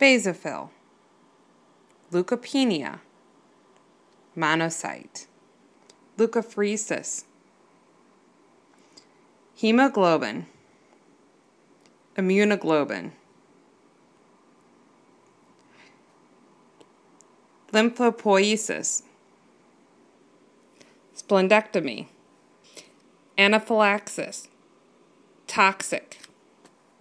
basophil, leukopenia, monocyte, leukapheresis, hemoglobin, immunoglobin, lymphopoiesis, splendectomy, anaphylaxis, toxic,